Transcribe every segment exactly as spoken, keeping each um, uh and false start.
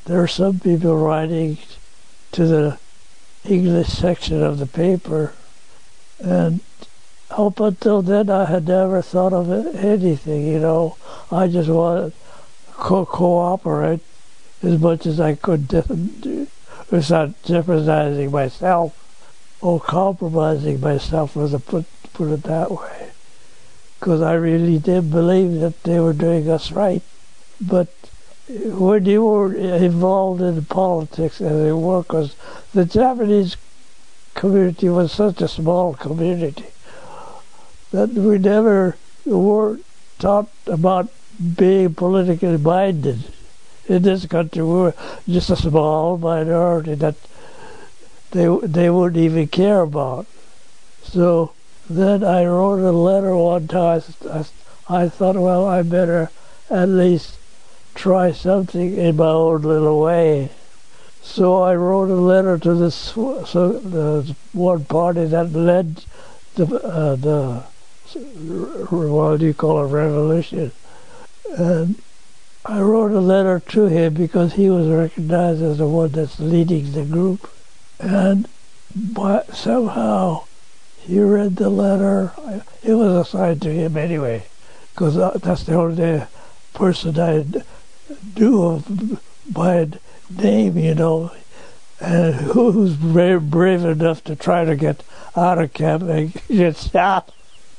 there are some people writing to the English section of the paper, and up until then I had never thought of anything, you know. I just wanted to co- cooperate as much as I could do without jeopardizing myself or compromising myself, as I put, put it that way. Because I really did believe that they were doing us right. But when you were involved in politics, as it were, because the Japanese community was such a small community that we never were taught about being politically minded. In this country, we were just a small minority that they they wouldn't even care about. So then I wrote a letter one time. I, I thought, well, I better at least try something in my own little way. So I wrote a letter to this so the one party that led the uh, the what do you call it, revolution, and I wrote a letter to him because he was recognized as the one that's leading the group, and but somehow he read the letter. It was assigned to him anyway, because that's the only person I knew of by name, you know, and who's brave, brave enough to try to get out of camp and get shot.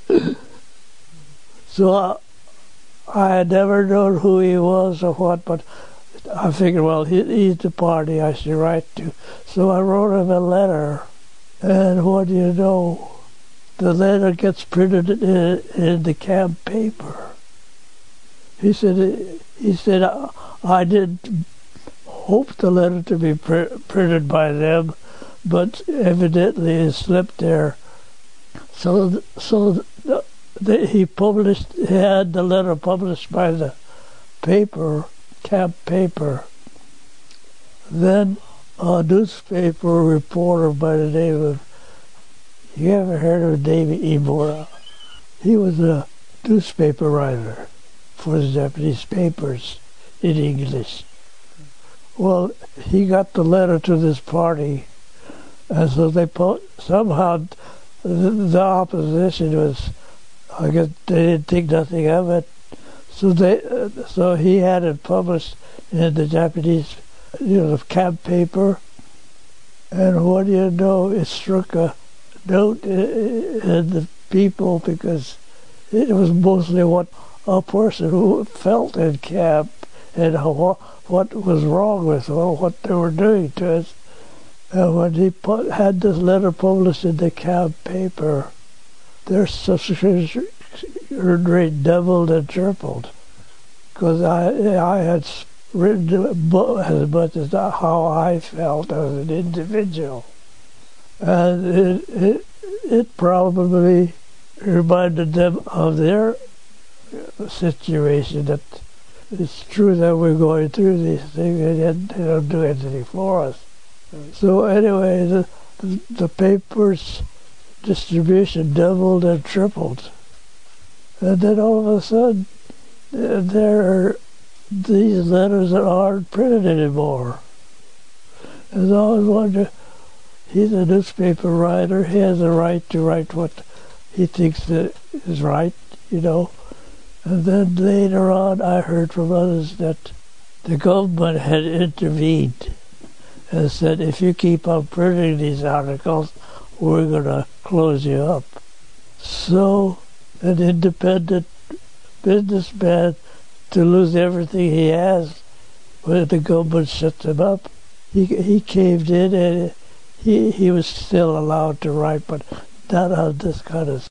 So I, I had never known who he was or what, but I figured, well, he, he's the party I should write to. So I wrote him a letter, and what do you know? The letter gets printed in, in the camp paper. He said, he said, I, I didn't hope the letter to be pr- printed by them, but evidently it slipped there. So, so the, the, he published, he had the letter published by the paper, camp paper. Then a newspaper reporter by the name of, you ever heard of David Imura? He was a newspaper writer for the Japanese papers in English. Well, he got the letter to this party, and so they po- somehow the, the opposition was, I guess they didn't think nothing of it, so they uh, so he had it published in the Japanese, you know, camp paper, and what do you know, it struck a note in the people, because it was mostly what a person who felt in camp and how, what was wrong with well, what they were doing to us. And when he put, had this letter published in the camp paper, their subscription rate doubled and tripled, because I I had written as much as how I felt as an individual. And it, it, it probably reminded them of their situation, that it's true that we're going through these things and yet they don't do anything for us. So anyway, the, the, the paper's distribution doubled and tripled. And then all of a sudden, there are these letters that aren't printed anymore. And I always wonder, he's a newspaper writer. He has a right to write what he thinks that is right, you know. And then later on, I heard from others that the government had intervened and said, if you keep on printing these articles, we're going to close you up. So an independent businessman, to lose everything he has when the government shuts him up, he he caved in, and he he was still allowed to write, but not on this kind of